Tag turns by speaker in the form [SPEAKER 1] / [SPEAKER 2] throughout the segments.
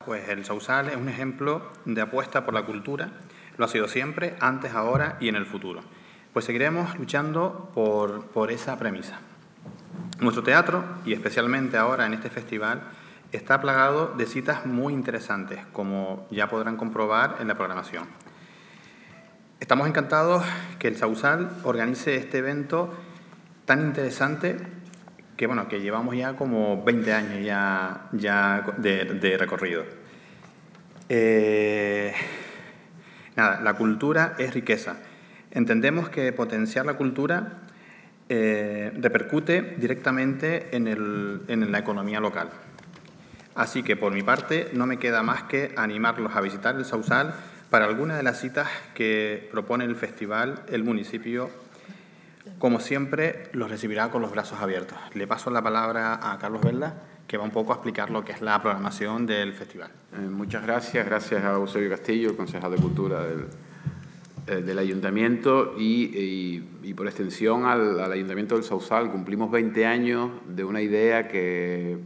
[SPEAKER 1] pues el Sausal es un ejemplo de apuesta por la cultura. Lo ha sido siempre, antes, ahora y en el futuro. Pues seguiremos luchando por esa premisa. Nuestro teatro, y especialmente ahora en este festival, está plagado de citas muy interesantes, como ya podrán comprobar en la programación. Estamos encantados que el Sausal organice este evento tan interesante que llevamos ya como 20 años ya de recorrido. La cultura es riqueza. Entendemos que potenciar la cultura repercute directamente en la economía local. Así que, por mi parte, no me queda más que animarlos a visitar el Sausal para alguna de las citas que propone el festival. El municipio, como siempre, los recibirá con los brazos abiertos. Le paso la palabra a Carlos Velda, que va un poco a explicar lo que es la programación del festival.
[SPEAKER 2] Muchas gracias. Gracias a Eusebio Castillo, el concejal de Cultura del Ayuntamiento y por extensión al Ayuntamiento del Sausal. Cumplimos 20 años de una idea que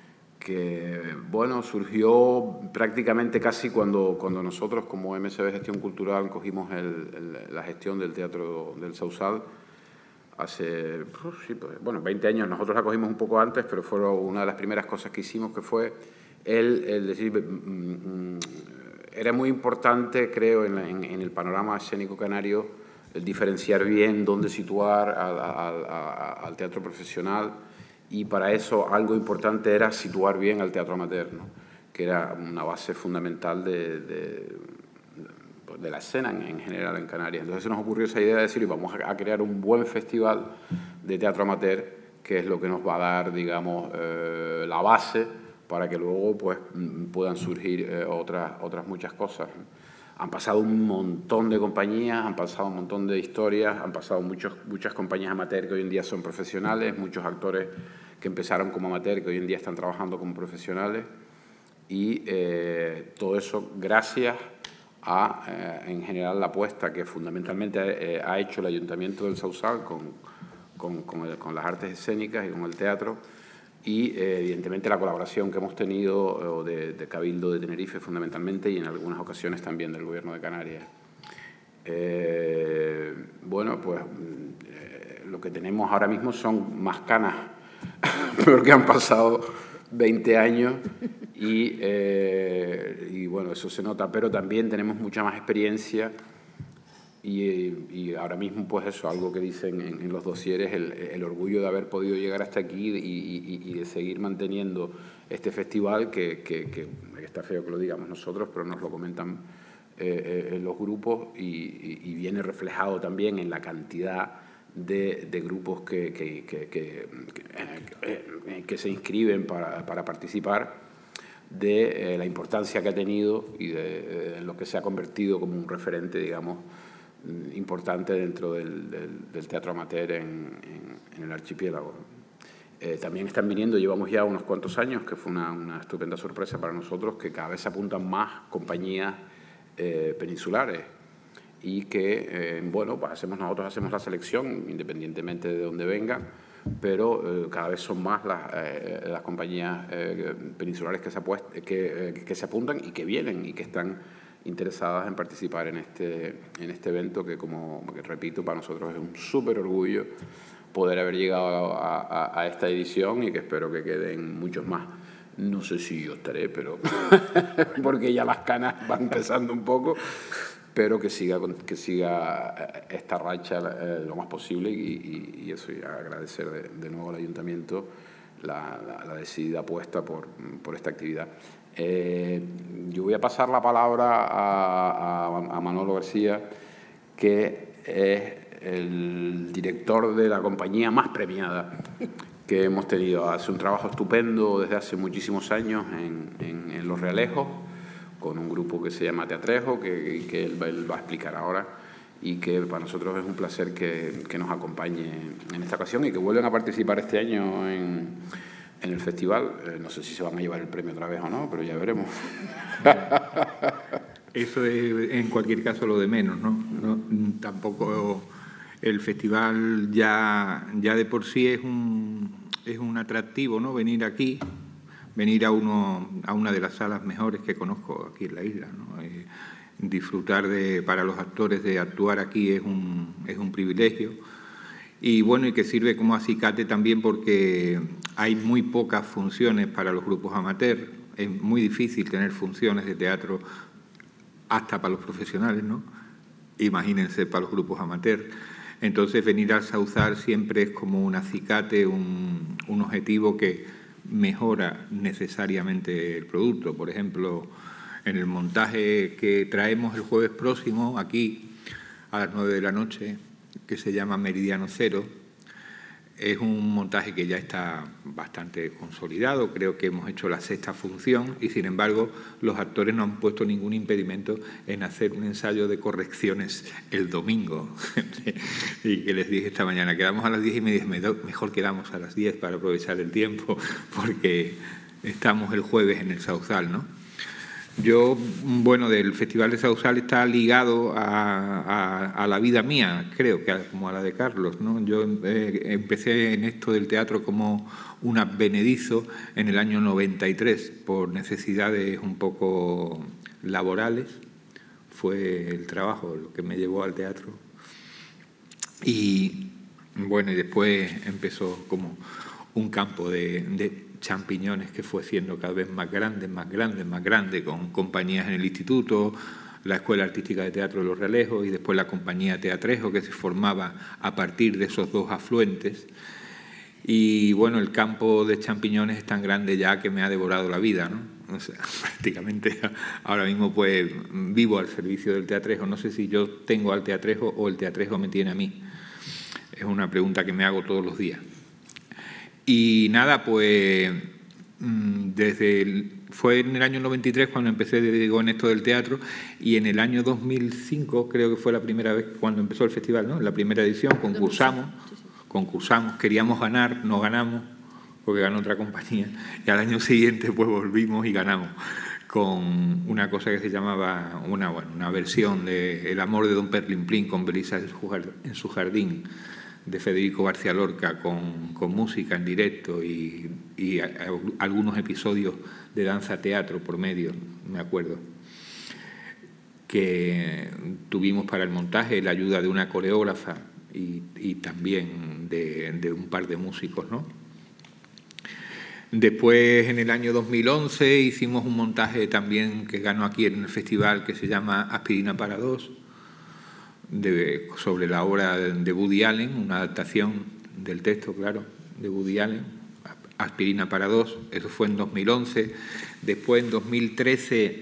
[SPEAKER 2] surgió prácticamente casi cuando nosotros como MSB Gestión Cultural cogimos la gestión del Teatro del Sausal hace 20 años. Nosotros la cogimos un poco antes, pero fue una de las primeras cosas que hicimos, que fue el decir, era muy importante, creo, en el panorama escénico canario, el diferenciar bien dónde situar al teatro profesional, y para eso algo importante era situar bien al teatro amateur, ¿no? Que era una base fundamental de la escena en general en Canarias. Entonces se nos ocurrió esa idea de decir, vamos a crear un buen festival de teatro amateur, que es lo que nos va a dar, digamos, la base para que luego pues puedan surgir otras muchas cosas. Han pasado un montón de compañías, han pasado un montón de historias, han pasado muchas compañías amateur que hoy en día son profesionales, muchos actores que empezaron como amateur que hoy en día están trabajando como profesionales, y todo eso gracias a, en general, la apuesta que fundamentalmente ha hecho el Ayuntamiento del Sausal con las artes escénicas y con el teatro, y evidentemente la colaboración que hemos tenido de Cabildo de Tenerife fundamentalmente, y en algunas ocasiones también del Gobierno de Canarias. Lo que tenemos ahora mismo son más canas, porque han pasado 20 años y eso se nota, pero también tenemos mucha más experiencia. Y ahora mismo, pues eso, algo que dicen en los dosieres, el orgullo de haber podido llegar hasta aquí y de seguir manteniendo este festival, que está feo que lo digamos nosotros, pero nos lo comentan los grupos, y viene reflejado también en la cantidad de grupos que se inscriben para participar, de la importancia que ha tenido y de lo que se ha convertido como un referente, digamos, importante dentro del teatro amateur en el archipiélago. También están viniendo, llevamos ya unos cuantos años, que fue una estupenda sorpresa para nosotros, que cada vez se apuntan más compañías peninsulares, y que, nosotros hacemos la selección independientemente de dónde vengan, pero cada vez son más las compañías peninsulares que se apuntan y que vienen y que están interesadas en participar en este evento, que repito, para nosotros es un súper orgullo poder haber llegado a esta edición, y que espero que queden muchos más. No sé si yo estaré, pero porque ya las canas van empezando un poco, pero que siga esta racha lo más posible, y eso, y agradecer de nuevo al Ayuntamiento la decidida apuesta por esta actividad. Yo voy a pasar la palabra a Manolo García, que es el director de la compañía más premiada que hemos tenido. Hace un trabajo estupendo desde hace muchísimos años en Los Realejos, con un grupo que se llama Teatrejo, que él va a explicar ahora, y que para nosotros es un placer que nos acompañe en esta ocasión, y que vuelven a participar este año en el festival. No sé si se van a llevar el premio otra vez o no, pero ya veremos.
[SPEAKER 3] Eso es, en cualquier caso, lo de menos, ¿no? Tampoco el festival ya de por sí es un atractivo, ¿no? Venir aquí, venir a una de las salas mejores que conozco aquí en la isla, ¿no? Disfrutar para los actores de actuar aquí es un privilegio. Y bueno, y que sirve como acicate también porque hay muy pocas funciones para los grupos amateur. Es muy difícil tener funciones de teatro hasta para los profesionales, ¿no? Imagínense para los grupos amateur. Entonces venir al Sauzal siempre es como un acicate, un objetivo que mejora necesariamente el producto. Por ejemplo, en el montaje que traemos el jueves próximo aquí a las 9 de la noche, que se llama Meridiano Cero, es un montaje que ya está bastante consolidado. Creo que hemos hecho la 6ª función y, sin embargo, los actores no han puesto ningún impedimento en hacer un ensayo de correcciones el domingo. Y que les dije esta mañana, quedamos a las 10:30, mejor quedamos a las 10 para aprovechar el tiempo, porque estamos el jueves en el Sauzal, ¿no? Yo, bueno, del Festival de Sauzal está ligado a la vida mía, creo, que como a la de Carlos, ¿no? Yo empecé en esto del teatro como un advenedizo en el año 93, por necesidades un poco laborales. Fue el trabajo lo que me llevó al teatro. Y, bueno, y después empezó como un campo de champiñones que fue siendo cada vez más grande, con compañías en el instituto, la Escuela Artística de Teatro de Los Realejos y después la compañía Teatrejo, que se formaba a partir de esos dos afluentes. Y bueno, el campo de champiñones es tan grande ya que me ha devorado la vida, ¿no? O sea, prácticamente ahora mismo pues vivo al servicio del Teatrejo. No sé si yo tengo al Teatrejo o el Teatrejo me tiene a mí. Es una pregunta que me hago todos los días. Y nada, pues fue en el año 93 cuando empecé, digo, en esto del teatro, y en el año 2005 creo que fue la primera vez cuando empezó el festival, ¿no? La primera edición, concursamos, queríamos ganar, no ganamos, porque ganó otra compañía, y al año siguiente pues volvimos y ganamos con una cosa que se llamaba, una versión de El amor de Don Perlimplín con Belisa en su jardín, de Federico García Lorca, con música en directo y algunos episodios de danza-teatro por medio, me acuerdo, que tuvimos para el montaje la ayuda de una coreógrafa y también de un par de músicos, ¿no? Después, en el año 2011, hicimos un montaje también que ganó aquí en el festival, que se llama Aspirina para dos, sobre la obra de Woody Allen, una adaptación del texto, claro, de Woody Allen, Aspirina para dos. Eso fue en 2011. Después, en 2013,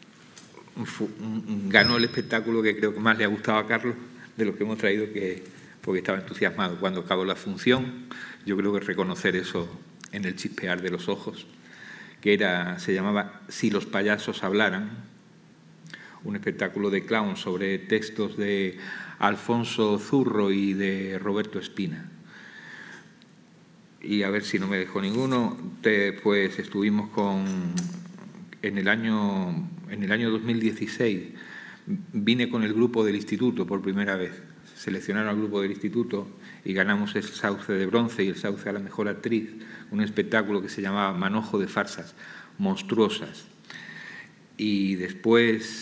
[SPEAKER 3] ganó el espectáculo que creo que más le ha gustado a Carlos, de los que hemos traído, porque estaba entusiasmado cuando acabó la función. Yo creo que reconocer eso en el chispear de los ojos, que se llamaba Si los payasos hablaran, un espectáculo de clown sobre textos de Alfonso Zurro y de Roberto Espina. Y a ver si no me dejo ninguno, pues estuvimos en el año 2016, vine con el grupo del instituto por primera vez, seleccionaron al grupo del instituto y ganamos el Sauce de Bronce y el Sauce a la Mejor Actriz, un espectáculo que se llamaba Manojo de farsas monstruosas. Y después,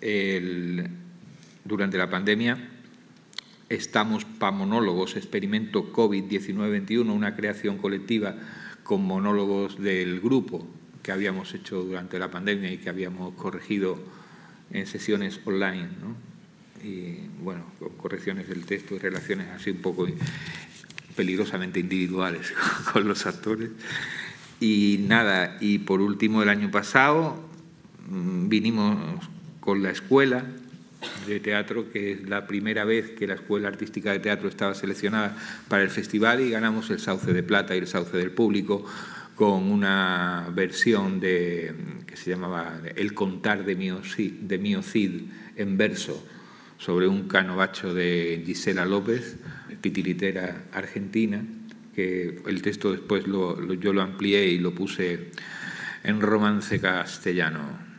[SPEAKER 3] durante la pandemia, estamos para monólogos, experimento COVID-19-21, una creación colectiva con monólogos del grupo que habíamos hecho durante la pandemia y que habíamos corregido en sesiones online, ¿no? Y bueno, con correcciones del texto y relaciones así un poco peligrosamente individuales con los actores. Y nada, y por último, el año pasado vinimos con la escuela de teatro, que es la primera vez que la Escuela Artística de Teatro estaba seleccionada para el festival, y ganamos el Sauce de Plata y el Sauce del Público con una versión que se llamaba El contar de Mío Cid en verso, sobre un canovacho de Gisela López, titiritera argentina, que el texto después yo lo amplié y lo puse en romance castellano.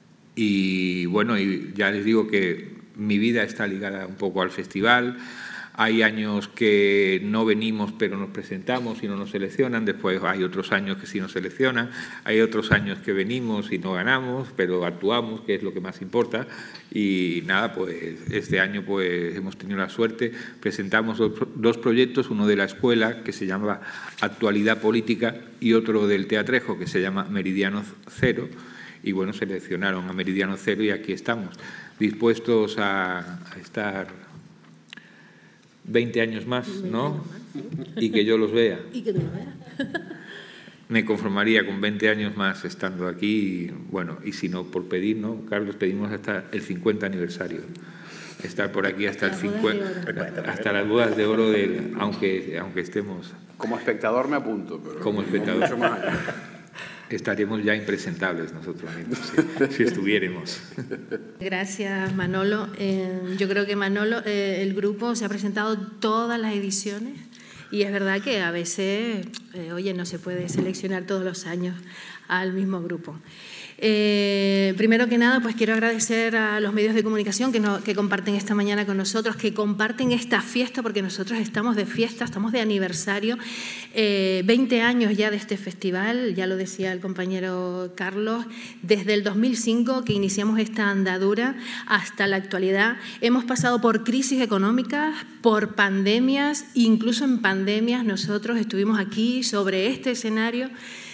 [SPEAKER 3] Y bueno, y ya les digo que mi vida está ligada un poco al festival, Hay años que no venimos pero nos presentamos y no nos seleccionan, después hay otros años que sí nos seleccionan, hay otros años que venimos y no ganamos, pero actuamos, que es lo que más importa. Y nada, pues este año pues hemos tenido la suerte, presentamos dos proyectos, uno de la escuela que se llama Actualidad Política y otro del Teatrejo que se llama Meridiano Cero, y bueno, seleccionaron a Meridiano Cero y aquí estamos, dispuestos a estar 20 años más, ¿no? Y que yo los vea.
[SPEAKER 4] Y que tú los veas.
[SPEAKER 3] Me conformaría con 20 años más estando aquí, y, bueno, y si no, por pedir, ¿no? Carlos, pedimos hasta el 50 aniversario. Estar por aquí hasta el 50, hasta las bodas de oro, aunque estemos...
[SPEAKER 2] Como espectador me apunto, pero
[SPEAKER 3] como espectador.
[SPEAKER 2] mucho más allá.
[SPEAKER 3] Estaríamos ya impresentables nosotros mismos si estuviéramos.
[SPEAKER 4] Gracias, Manolo. Yo creo que Manolo, el grupo se ha presentado todas las ediciones y es verdad que a veces, oye, no se puede seleccionar todos los años al mismo grupo. Primero que nada, pues quiero agradecer a los medios de comunicación que comparten esta mañana con nosotros, que comparten esta fiesta, porque nosotros estamos de fiesta, estamos de aniversario, 20 años ya de este festival, ya lo decía el compañero Carlos, desde el 2005 que iniciamos esta andadura hasta la actualidad. Hemos pasado por crisis económicas, por pandemias, incluso en pandemias nosotros estuvimos aquí sobre este escenario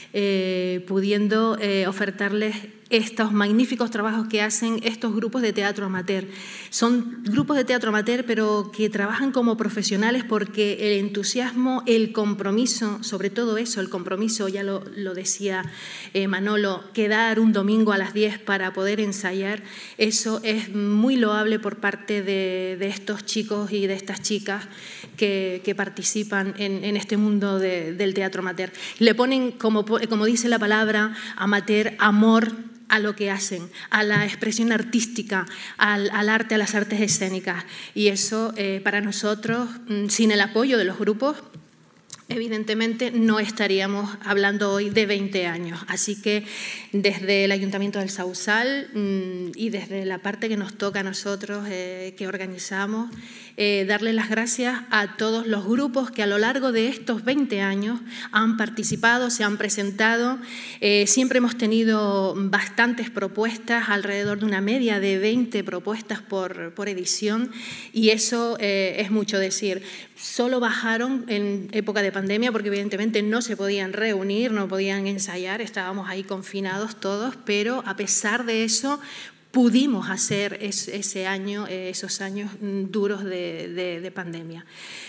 [SPEAKER 4] pudiendo ofertarles estos magníficos trabajos que hacen estos grupos de teatro amateur. Son grupos de teatro amateur, pero que trabajan como profesionales porque el entusiasmo, el compromiso, sobre todo eso, el compromiso, ya lo decía Manolo, quedar un domingo a las 10 para poder ensayar, eso es muy loable por parte de estos chicos y de estas chicas que participan en este mundo del teatro amateur. Le ponen, como dice la palabra amateur, amor a lo que hacen, a la expresión artística, al arte, a las artes escénicas. Y eso, para nosotros, sin el apoyo de los grupos, evidentemente no estaríamos hablando hoy de 20 años. Así que desde el Ayuntamiento del Sausal y desde la parte que nos toca a nosotros, que organizamos, darle las gracias a todos los grupos que a lo largo de estos 20 años han participado, se han presentado. Siempre hemos tenido bastantes propuestas, alrededor de una media de 20 propuestas por edición, y eso es mucho decir. Solo bajaron en época de pandemia porque evidentemente no se podían reunir, no podían ensayar, estábamos ahí confinados todos, pero a pesar de eso pudimos hacer esos años duros de pandemia.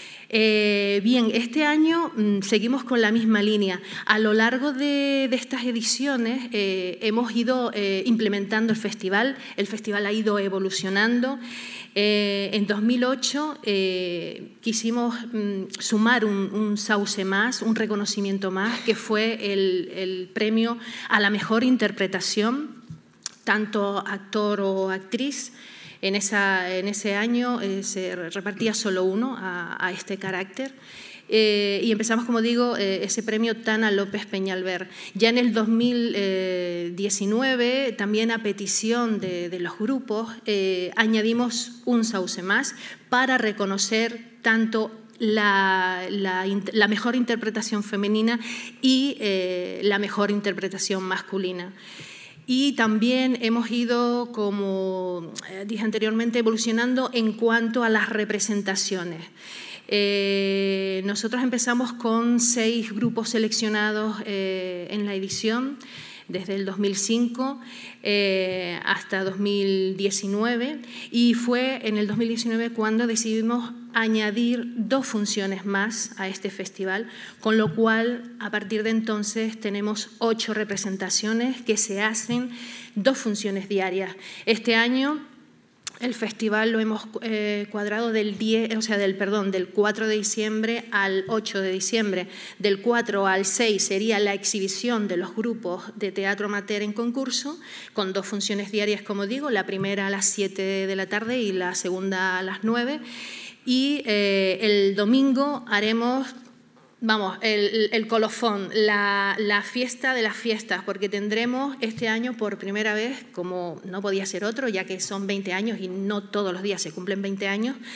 [SPEAKER 4] Bien, este año seguimos con la misma línea. A lo largo de estas ediciones hemos ido implementando el festival ha ido evolucionando. En 2008 quisimos sumar un sauce más, un reconocimiento más, que fue el premio a la mejor interpretación, tanto actor o actriz. En ese año se repartía solo uno a este carácter. Y empezamos, como digo, ese premio Tana López Peñalver. Ya en el 2019, también a petición de los grupos, añadimos un sauce más para reconocer tanto la mejor interpretación femenina y la mejor interpretación masculina. Y también hemos ido, como dije anteriormente, evolucionando en cuanto a las representaciones. Nosotros empezamos con 6 grupos seleccionados en la edición, desde el 2005 hasta 2019, y fue en el 2019 cuando decidimos añadir 2 funciones más a este festival, con lo cual a partir de entonces tenemos 8 representaciones que se hacen, 2 funciones diarias. Este año el festival lo hemos cuadrado del 4 de diciembre al 8 de diciembre. Del 4 al 6 sería la exhibición de los grupos de teatro amateur en concurso, con 2 funciones diarias, como digo, la primera a las 7 de la tarde y la segunda a las 9. Y el domingo haremos, el colofón, la fiesta de las fiestas, porque tendremos este año por primera vez, como no podía ser otro, ya que son 20 años y no todos los días se cumplen 20 años,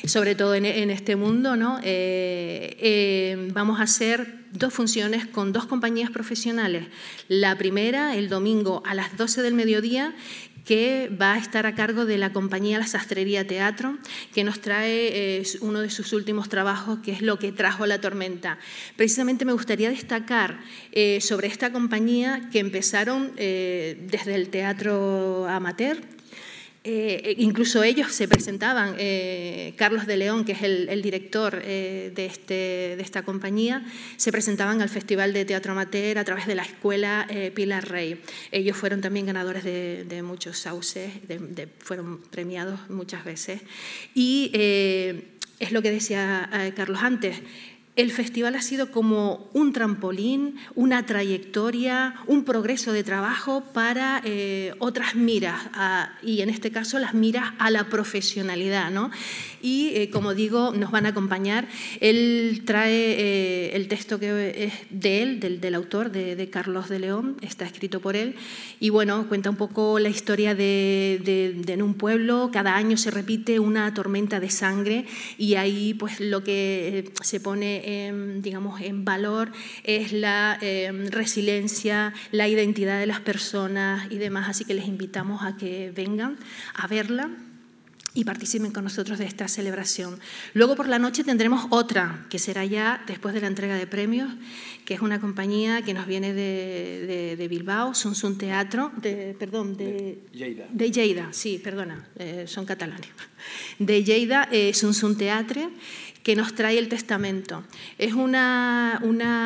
[SPEAKER 4] sobre todo en este mundo, ¿no? Vamos a hacer 2 funciones con 2 compañías profesionales. La primera, el domingo a las 12 del mediodía, que va a estar a cargo de la compañía La Sastrería Teatro, que nos trae uno de sus últimos trabajos, que es Lo que trajo la tormenta. Precisamente me gustaría destacar sobre esta compañía que empezaron desde el teatro amateur. Incluso ellos se presentaban, Carlos de León, que es el director de esta compañía, se presentaban al Festival de Teatro Amateur a través de la escuela Pilar Rey. Ellos fueron también ganadores de muchos sauces, fueron premiados muchas veces. Y es lo que decía Carlos antes, el festival ha sido como un trampolín, una trayectoria, un progreso de trabajo para otras miras, y en este caso las miras a la profesionalidad, ¿no? Y como digo, nos van a acompañar. Él trae el texto que es de él, del autor, de Carlos de León, está escrito por él, y bueno, cuenta un poco la historia de en un pueblo, cada año se repite una tormenta de sangre, y ahí pues lo que se pone digamos, en valor es la resiliencia, la identidad de las personas y demás, así que les invitamos a que vengan a verla y participen con nosotros de esta celebración. Luego por la noche tendremos otra, que será ya después de la entrega de premios, que es una compañía que nos viene de Bilbao, Sun Teatro, de Lleida, sí, perdona, son catalanes, de Lleida, Sun Teatre, que nos trae El Testamento. Es una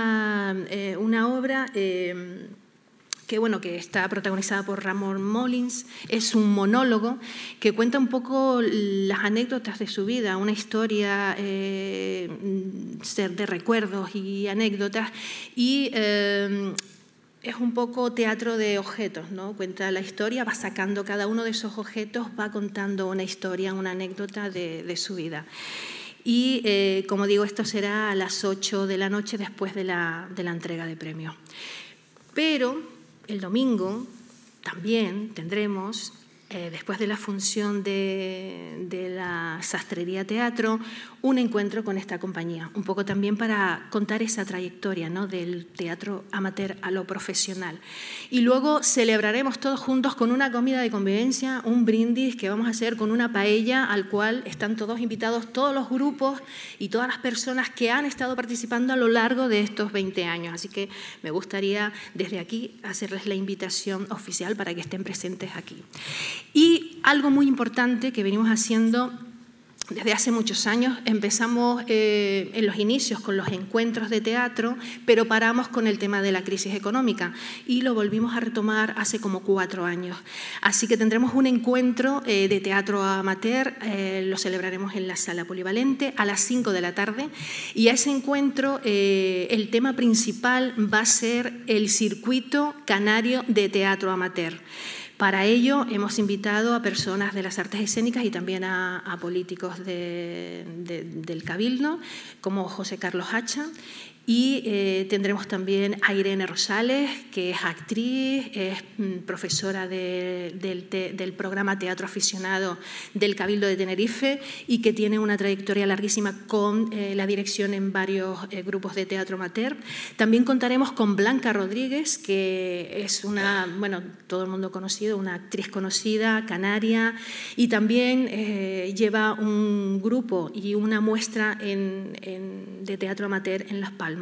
[SPEAKER 4] obra que está protagonizada por Ramón Molins. Es un monólogo que cuenta un poco las anécdotas de su vida, una historia de recuerdos y anécdotas, y es un poco teatro de objetos, ¿no? Cuenta la historia, va sacando cada uno de esos objetos, va contando una historia, una anécdota de su vida. Y, como digo, esto será a las 8 de la noche después de la entrega de premios. Pero el domingo también tendremos, después de la función de la Sastrería Teatro, un encuentro con esta compañía, un poco también para contar esa trayectoria, ¿no?, del teatro amateur a lo profesional. Y luego celebraremos todos juntos con una comida de convivencia, un brindis que vamos a hacer con una paella al cual están todos invitados, todos los grupos y todas las personas que han estado participando a lo largo de estos 20 años. Así que me gustaría desde aquí hacerles la invitación oficial para que estén presentes aquí. Y algo muy importante que venimos haciendo desde hace muchos años, empezamos en los inicios con los encuentros de teatro, pero paramos con el tema de la crisis económica y lo volvimos a retomar hace como 4 años. Así que tendremos un encuentro de teatro amateur, lo celebraremos en la Sala Polivalente a las 5 de la tarde, y a ese encuentro el tema principal va a ser el circuito canario de teatro amateur. Para ello hemos invitado a personas de las artes escénicas y también a políticos del Cabildo, como José Carlos Hacha, y tendremos también a Irene Rosales, que es actriz, es profesora del programa Teatro Aficionado del Cabildo de Tenerife y que tiene una trayectoria larguísima con la dirección en varios grupos de teatro amateur. También contaremos con Blanca Rodríguez, que es todo el mundo conocido, una actriz conocida, canaria, y también lleva un grupo y una muestra de teatro amateur en Las Palmas.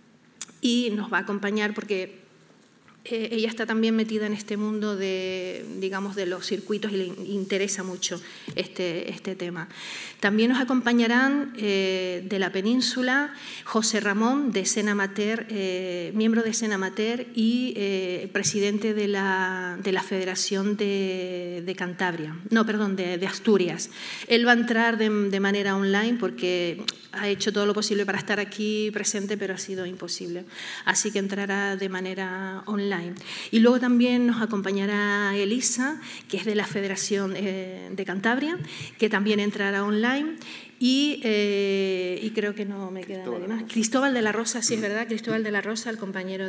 [SPEAKER 4] Y nos va a acompañar porque ella está también metida en este mundo de los circuitos y le interesa mucho este tema. También nos acompañarán de la península José Ramón, de Escena Amateur, miembro de Escena Amateur y presidente de la Federación de Cantabria, de Asturias. Él va a entrar de manera online porque ha hecho todo lo posible para estar aquí presente, pero ha sido imposible. Así que entrará de manera online. Y luego también nos acompañará Elisa, que es de la Federación de Cantabria, que también entrará online. Y creo que no me queda nadie más. Cristóbal de la Rosa, sí es verdad, Cristóbal de la Rosa, el compañero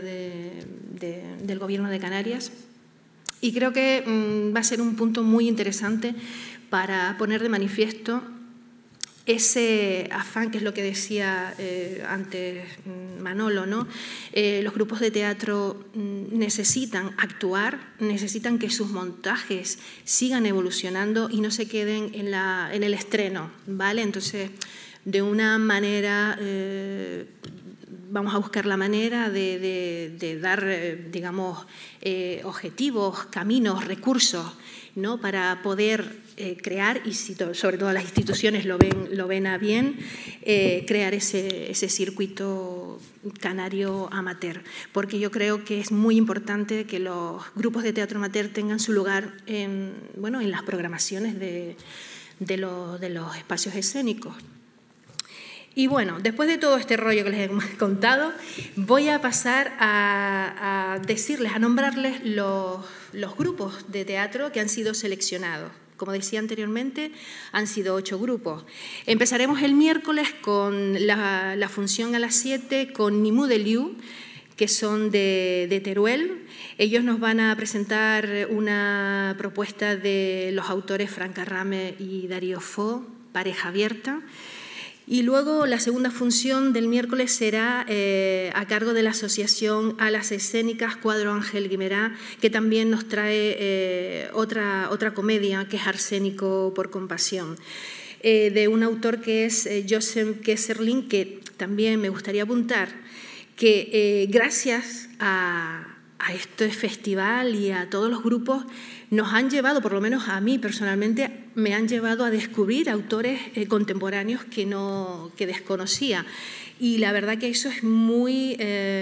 [SPEAKER 4] del Gobierno de Canarias. Y creo que va a ser un punto muy interesante para poner de manifiesto ese afán, que es lo que decía antes Manolo, ¿no? Los grupos de teatro necesitan actuar, necesitan que sus montajes sigan evolucionando y no se queden en el estreno, ¿vale? Entonces, de una manera, vamos a buscar la manera de dar, digamos, objetivos, caminos, recursos, ¿no? Para poder crear, y si sobre todo las instituciones lo ven a bien, crear ese circuito canario amateur. Porque yo creo que es muy importante que los grupos de teatro amateur tengan su lugar en las programaciones de los espacios escénicos. Y bueno, después de todo este rollo que les he contado, voy a pasar a decirles, a nombrarles los grupos de teatro que han sido seleccionados. Como decía anteriormente, han sido 8 grupos. Empezaremos el miércoles con la función a las 7 con Nimú de Liu, que son de Teruel. Ellos nos van a presentar una propuesta de los autores Frank Arrame y Darío Fo, Pareja Abierta. Y luego la segunda función del miércoles será a cargo de la Asociación Alas Escénicas Cuadro Ángel Guimerá, que también nos trae otra comedia, que es Arsénico por compasión, de un autor que es Joseph Kesserling, que también me gustaría apuntar que gracias a este festival y a todos los grupos nos han llevado, por lo menos a mí personalmente, me han llevado a descubrir autores contemporáneos que desconocía. Y la verdad que eso es muy,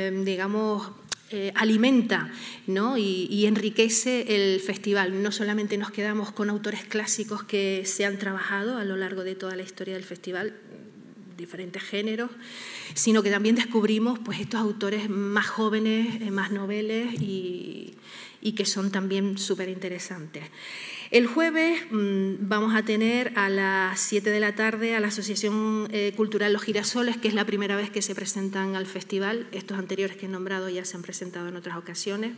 [SPEAKER 4] alimenta, ¿no? y enriquece el festival. No solamente nos quedamos con autores clásicos que se han trabajado a lo largo de toda la historia del festival, diferentes géneros, sino que también descubrimos pues, estos autores más jóvenes, más noveles y que son también súper interesantes. El jueves vamos a tener a las 7 de la tarde a la Asociación Cultural Los Girasoles, que es la primera vez que se presentan al festival. Estos anteriores que he nombrado ya se han presentado en otras ocasiones.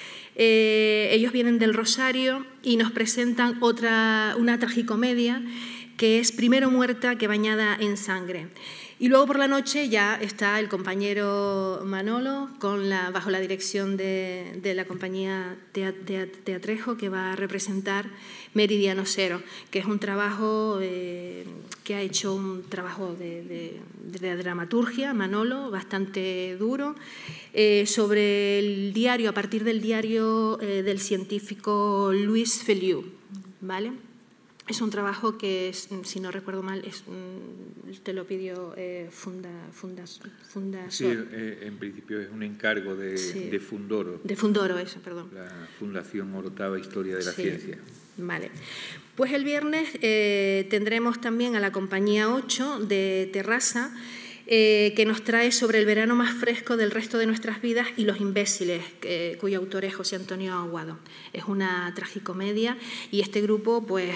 [SPEAKER 4] Ellos vienen del Rosario y nos presentan una tragicomedia que es Primero muerta que bañada en sangre. Y luego por la noche ya está el compañero Manolo bajo la dirección de la compañía Teatrejo, que va a representar Meridiano Cero, que es un trabajo que ha hecho un trabajo de dramaturgia, Manolo, bastante duro, sobre el diario, a partir del diario del científico Louis Feliu, ¿vale? Es un trabajo que, si no recuerdo mal, te lo pidió Fundasor.
[SPEAKER 3] Sí, en principio es un encargo de Fundoro.
[SPEAKER 4] De Fundoro, eso, perdón.
[SPEAKER 3] La Fundación Orotava Historia de la Ciencia.
[SPEAKER 4] Vale. Pues el viernes tendremos también a la compañía 8 de Terrassa, que nos trae sobre el verano más fresco del resto de nuestras vidas y los imbéciles, cuyo autor es José Antonio Aguado. Es una tragicomedia y este grupo, pues,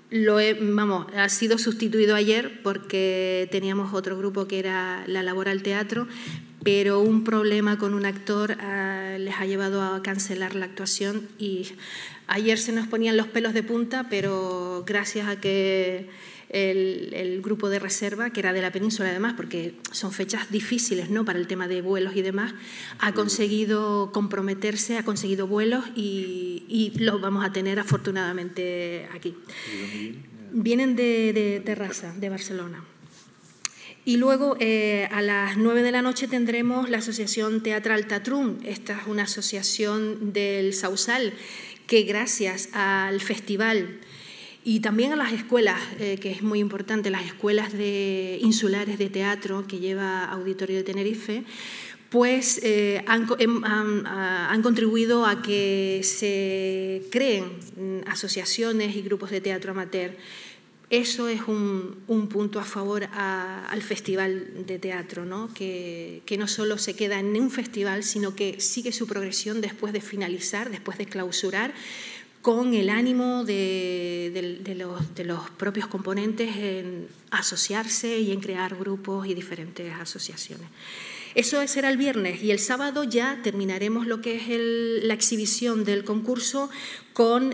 [SPEAKER 4] ha sido sustituido ayer porque teníamos otro grupo que era La Labor al Teatro, pero un problema con un actor les ha llevado a cancelar la actuación y ayer se nos ponían los pelos de punta, pero gracias a que el grupo de reserva, que era de la península además, porque son fechas difíciles, ¿no?, para el tema de vuelos y demás, ha conseguido comprometerse, ha conseguido vuelos y los vamos a tener afortunadamente aquí. Vienen de Terrassa, de Barcelona. Y luego a las 9 de la noche tendremos la Asociación Teatral Tatrum. Esta es una asociación del Sausal que gracias al festival y también a las escuelas, que es muy importante, las escuelas insulares de teatro que lleva Auditorio de Tenerife, pues han contribuido a que se creen asociaciones y grupos de teatro amateur. Eso es un punto a favor al festival de teatro, ¿no? Que no solo se queda en un festival, sino que sigue su progresión después de finalizar, después de clausurar, con el ánimo de los propios componentes en asociarse y en crear grupos y diferentes asociaciones. Eso será el viernes y el sábado ya terminaremos lo que es la exhibición del concurso con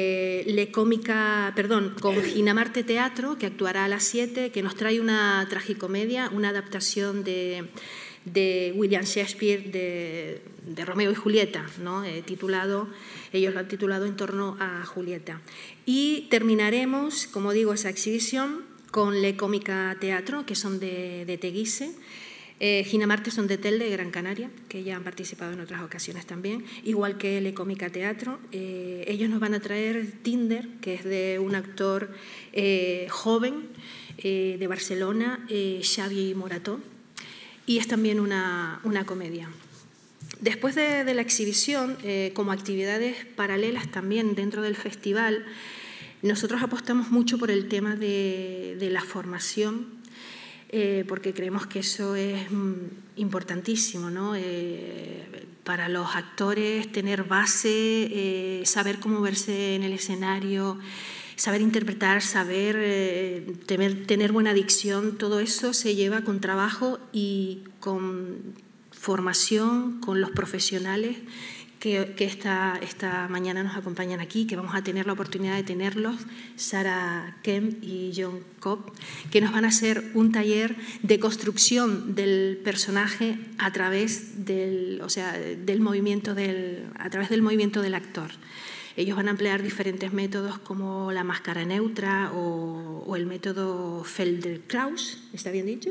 [SPEAKER 4] con Ginamarte Teatro, que actuará a las 7, que nos trae una tragicomedia, una adaptación de William Shakespeare de Romeo y Julieta, ¿no? Ellos lo han titulado en torno a Julieta. Y terminaremos, como digo, esa exhibición con Le Cómica Teatro, que son de Teguise. Ginamarte son de Telde, de Gran Canaria, que ya han participado en otras ocasiones también, igual que Le Cómica Teatro. Ellos nos van a traer Tinder, que es de un actor joven de Barcelona, Xavi Morató, y es también una comedia. Después de la exhibición, como actividades paralelas también dentro del festival, nosotros apostamos mucho por el tema de la formación, porque creemos que eso es importantísimo, ¿no? Para los actores, tener base, saber cómo verse en el escenario, saber interpretar, saber tener buena dicción, todo eso se lleva con trabajo y con formación, con los profesionales que esta mañana nos acompañan aquí, que vamos a tener la oportunidad de tenerlos, Sarah Kemp y John Cobb, que nos van a hacer un taller de construcción del personaje a través del movimiento del actor. Ellos van a emplear diferentes métodos como la máscara neutra o el método Feldenkrais, ¿está bien dicho?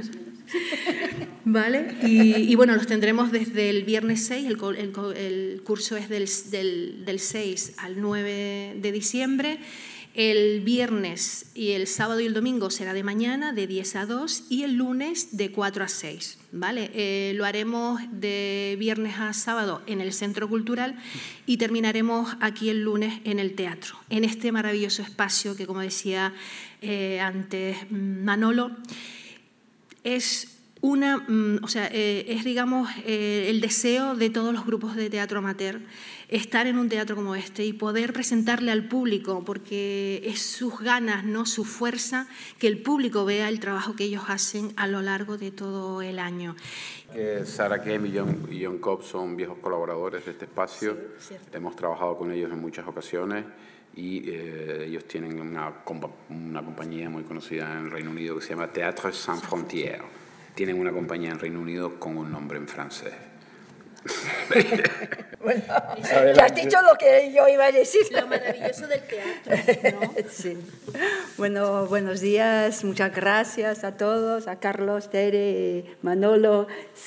[SPEAKER 4] ¿Vale? Y bueno, los tendremos desde el viernes 6, el curso es del 6 al 9 de diciembre. El viernes y el sábado y el domingo será de mañana, de 10 a 2, y el lunes de 4 a 6. ¿Vale? Lo haremos de viernes a sábado en el Centro Cultural y terminaremos aquí el lunes en el teatro, en este maravilloso espacio que, como decía antes Manolo, es digamos el deseo de todos los grupos de teatro amateur estar en un teatro como este y poder presentarle al público, porque es sus ganas, no su fuerza, que el público vea el trabajo que ellos hacen a lo largo de todo el año.
[SPEAKER 2] Sarah Kemp y John Cobb son viejos colaboradores de este espacio.
[SPEAKER 4] Sí,
[SPEAKER 2] hemos trabajado con ellos en muchas ocasiones y ellos tienen una compañía muy conocida en el Reino Unido que se llama Théâtre Sans Frontières. Tienen una compañía en Reino Unido con un nombre en francés.
[SPEAKER 5] Bueno, ya has dicho lo que yo iba a decir.
[SPEAKER 4] Lo maravilloso del teatro, ¿no?
[SPEAKER 5] Sí. Bueno, buenos días, muchas gracias a todos, a Carlos, Tere, Manolo,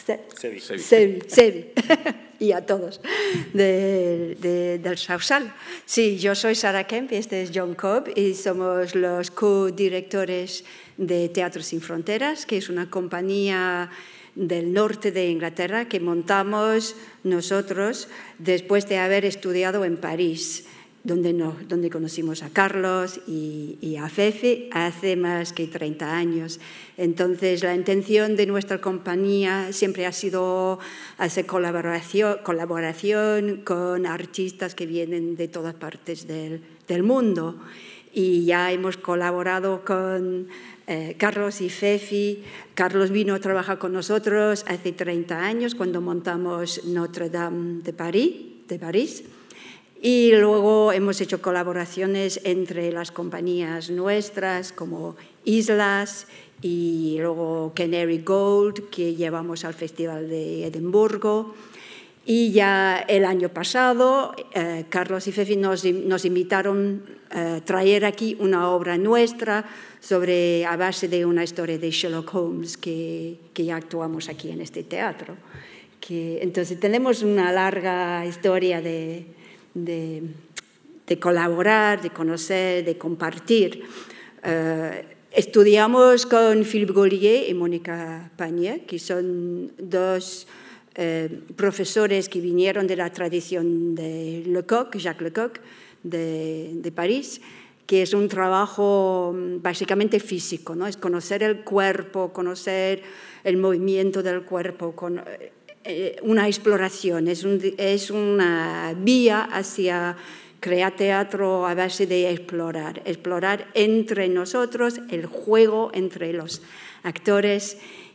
[SPEAKER 5] Sevi y a todos del Sausal. Sí, yo soy Sarah Kemp y este es John Cobb y somos los co-directores de Teatro Sin Fronteras, que es una compañía del norte de Inglaterra que montamos nosotros después de haber estudiado en París, donde conocimos a Carlos y a Fefe hace más que 30 años. Entonces, la intención de nuestra compañía siempre ha sido hacer colaboración con artistas que vienen de todas partes del mundo. Y ya hemos colaborado con Carlos y Fefi. Carlos vino a trabajar con nosotros hace 30 años cuando montamos Notre Dame de París. Y luego hemos hecho colaboraciones entre las compañías nuestras como Islas y luego Canary Gold, que llevamos al Festival de Edimburgo. Y ya el año pasado, Carlos y Fefi nos invitaron a traer aquí una obra nuestra a base de una historia de Sherlock Holmes que ya actuamos aquí en este teatro. Entonces tenemos una larga historia de colaborar, de conocer, de compartir. Estudiamos con Philippe Gaulier y Mónica Pagnier, que son dos profesores que vinieron de la tradición de Jacques Lecoq, de París, que es un trabajo básicamente físico, ¿no? Es conocer el cuerpo, conocer el movimiento del cuerpo, una exploración, es una vía hacia crear teatro a base de explorar entre nosotros, el juego entre los actores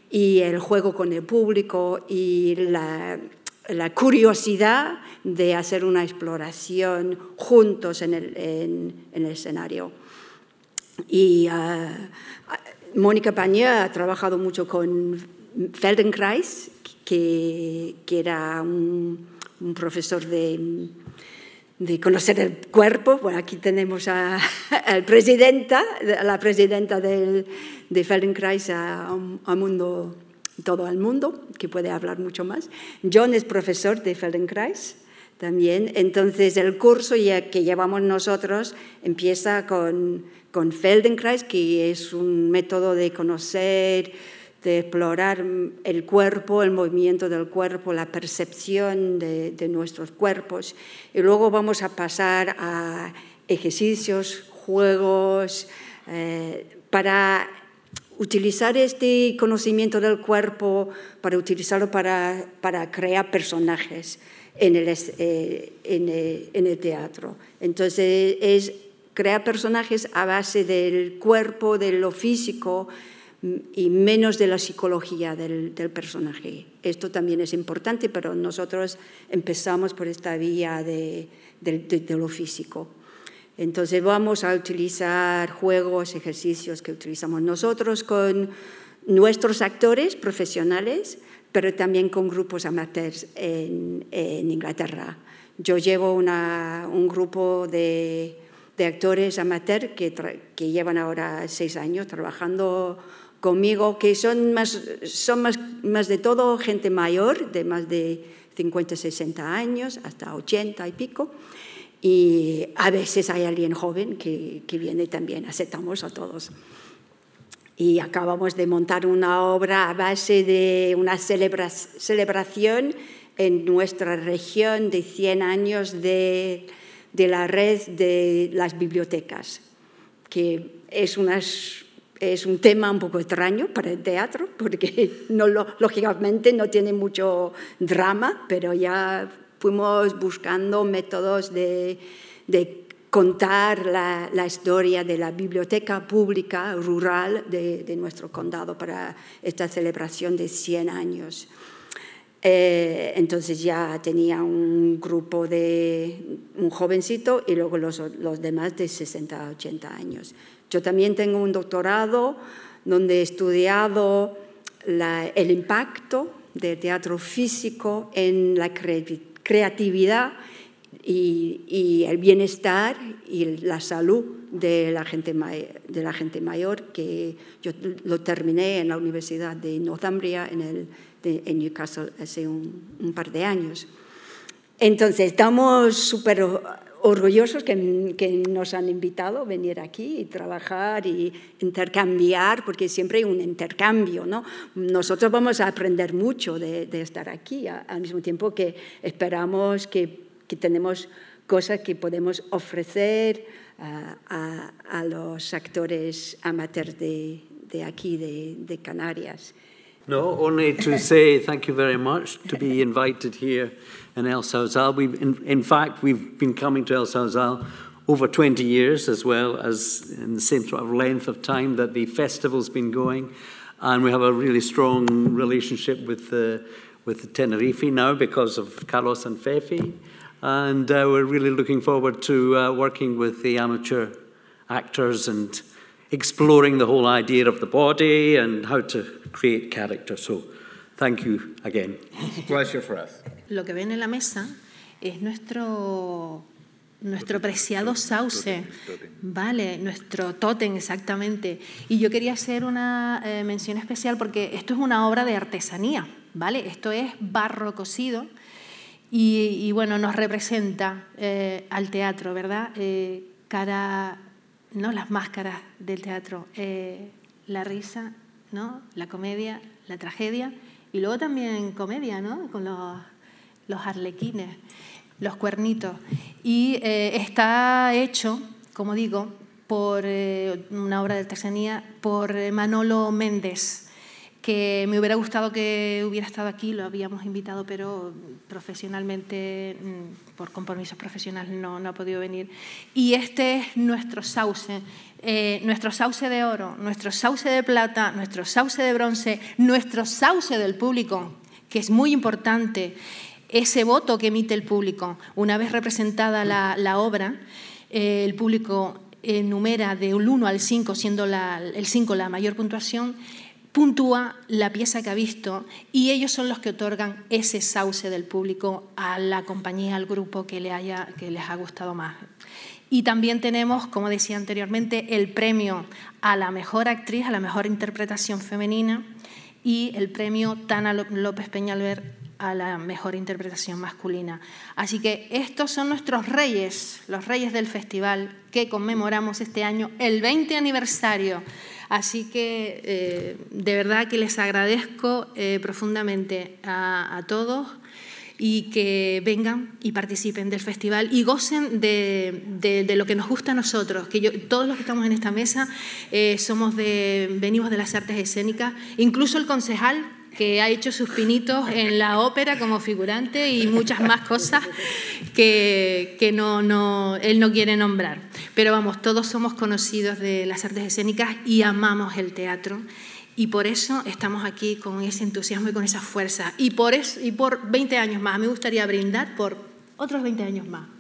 [SPEAKER 5] y el juego con el público y la curiosidad de hacer una exploración juntos en el escenario. Y Mónica Pañé ha trabajado mucho con Feldenkrais, que era un profesor de conocer el cuerpo. Bueno, aquí tenemos a la presidenta de Feldenkrais, todo el mundo, que puede hablar mucho más. John es profesor de Feldenkrais también. Entonces, el curso que llevamos nosotros empieza con Feldenkrais, que es un método de conocer, de explorar el cuerpo, el movimiento del cuerpo, la percepción de nuestros cuerpos. Y luego vamos a pasar a ejercicios, juegos, para utilizar este conocimiento del cuerpo, para utilizarlo para crear personajes en el teatro. Entonces, es crear personajes a base del cuerpo, de lo físico, y menos de la psicología del personaje. Esto también es importante, pero nosotros empezamos por esta vía de lo físico. Entonces vamos a utilizar juegos, ejercicios que utilizamos nosotros con nuestros actores profesionales, pero también con grupos amateurs en Inglaterra. Yo llevo un grupo de actores amateurs que llevan ahora 6 años trabajando conmigo, que son más de todo gente mayor, de más de 50, 60 años, hasta 80 y pico. Y a veces hay alguien joven que viene también, aceptamos a todos. Y acabamos de montar una obra a base de una celebración en nuestra región de 100 años de la red de las bibliotecas, que es un tema un poco extraño para el teatro, porque lógicamente no tiene mucho drama, pero ya fuimos buscando métodos de contar la historia de la biblioteca pública rural de nuestro condado para esta celebración de 100 años. Entonces ya tenía un grupo un jovencito y luego los demás de 60 a 80 años. Yo también tengo un doctorado donde he estudiado el impacto del teatro físico en la creatividad y el bienestar y la salud de la gente mayor, que yo lo terminé en la Universidad de Northumbria en Newcastle hace un par de años. Entonces, estamos súper orgullosos que nos han invitado a venir aquí y trabajar y intercambiar, porque siempre hay un intercambio, ¿no? Nosotros vamos a aprender mucho de estar aquí, al mismo tiempo que esperamos que tenemos cosas que podemos ofrecer a los actores amateurs de aquí, de Canarias.
[SPEAKER 6] No, only to say thank you very much to be invited here in El Sauzal. In fact, we've been coming to El Sauzal over 20 years, as well as in the same sort of length of time that the festival's been going. And we have a really strong relationship with the Tenerife now because of Carlos and Fefi. And we're really looking forward to working with the amateur actors and exploring the whole idea of the body and how to create character. So, thank you again.
[SPEAKER 2] It's a pleasure for us.
[SPEAKER 4] Lo que ven en la mesa es nuestro preciado sauce, vale, nuestro tótem exactamente. Y yo quería hacer una mención especial porque esto es una obra de artesanía, vale. Esto es barro cocido y bueno, nos representa al teatro, ¿verdad? ¿No? Las máscaras del teatro, la risa, ¿no? La comedia, la tragedia y luego también comedia, ¿no? Con los arlequines, los cuernitos. Y está hecho, como digo, por una obra de artesanía por Manolo Méndez, que me hubiera gustado que hubiera estado aquí, lo habíamos invitado, pero profesionalmente, por compromisos profesionales, no ha podido venir. Y este es nuestro sauce de oro, nuestro sauce de plata, nuestro sauce de bronce, nuestro sauce del público, que es muy importante, ese voto que emite el público. Una vez representada la obra, el público enumera de un 1 al 5, siendo el 5 la mayor puntuación, puntúa la pieza que ha visto y ellos son los que otorgan ese sauce del público a la compañía, al grupo que les ha gustado más. Y también tenemos, como decía anteriormente, el premio a la mejor actriz, a la mejor interpretación femenina y el premio Tana López Peñalver a la mejor interpretación masculina. Así que estos son nuestros reyes, los reyes del festival que conmemoramos este año, el 20 aniversario. Así que de verdad que les agradezco profundamente a todos y que vengan y participen del festival y gocen de lo que nos gusta a nosotros, que todos los que estamos en esta mesa venimos de las artes escénicas, incluso el concejal, que ha hecho sus pinitos en la ópera como figurante y muchas más cosas que él no quiere nombrar. Pero vamos, todos somos conocidos de las artes escénicas y amamos el teatro. Y por eso estamos aquí con ese entusiasmo y con esa fuerza. Y por 20 años más, me gustaría brindar por otros 20 años más.